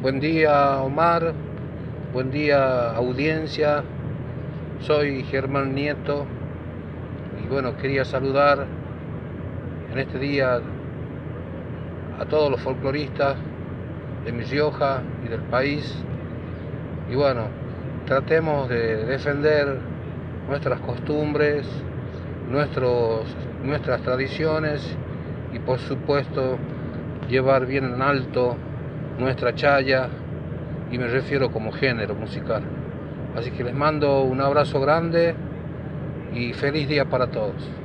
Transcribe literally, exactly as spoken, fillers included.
Buen día, Omar. Buen día, audiencia. Soy Germán Nieto y bueno, quería saludar en este día a todos los folcloristas de Mi Rioja y del país. Y bueno, tratemos de defender nuestras costumbres, nuestros, nuestras tradiciones y por supuesto llevar bien en alto nuestra chaya, y me refiero como género musical. Así que les mando un abrazo grande y feliz día para todos.